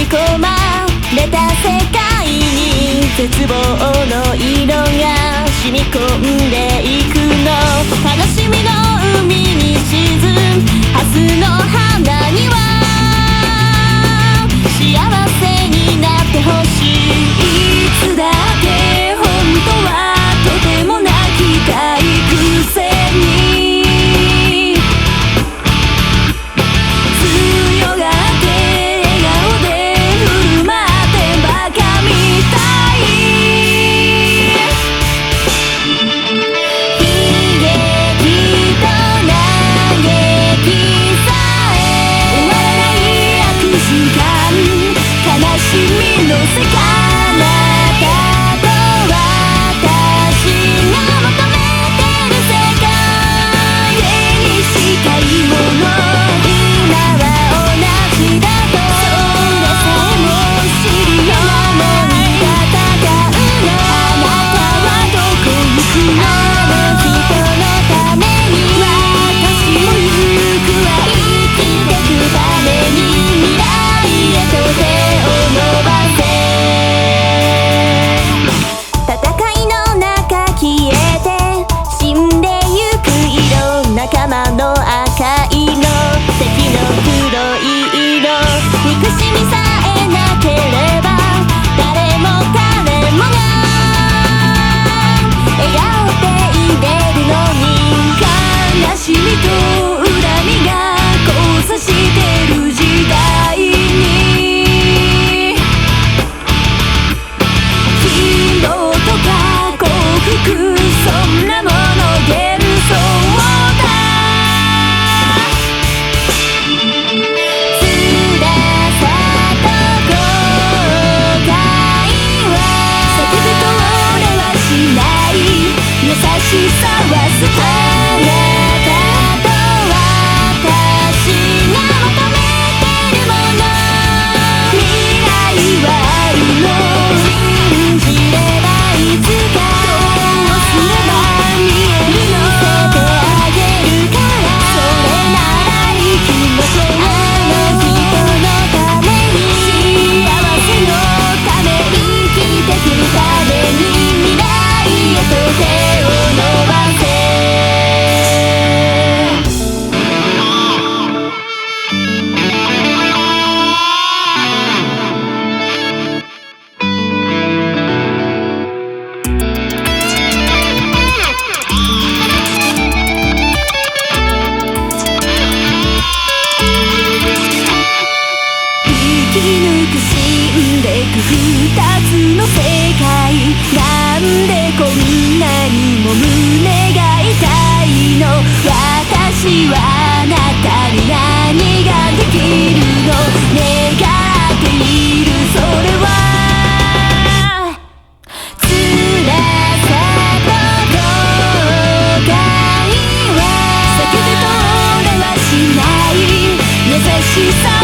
込まれた世界に絶望の色が染み込んでいくの。悲しみの海に沈む明日の花には幸せになってほしい。いつだって本当はとても泣きたいくせに強がって笑顔で振る舞ってバカみたい。悲劇と嘆きさえ終わらない悪循環、悲しみの世界。あなたと私が求めてる世界に近いもの、今は同じだとそれさえも知りなのに戦うの。あなたはどこ行くの？あの人のために私も行くわ。生きてくために未来へと手を伸ばせ。戦いの中消えて死んでゆく色、仲間の赤色、敵の黒い色、憎しみさえなければ誰も彼もが笑顔でいれるのに、悲しみと恨みが交差してる時代に希望とか幸福、そんなもの幻想だ。辛さと後悔は叫ぶと俺はしない、優しさは捨て。あなたと私が求めてるもの、未来はあるの。信じればいつかどうすれば見えるの？見せてあげるから、それなら行きましょう。あの人のために幸せのため、生きてくために未来へと手を伸ばせ。生き抜く死んでく二つの世界、なんでこんなにも胸が痛いの？私はあなたに何ができるの？願っているそれは辛さと後悔は避けて通れはしない、優しさ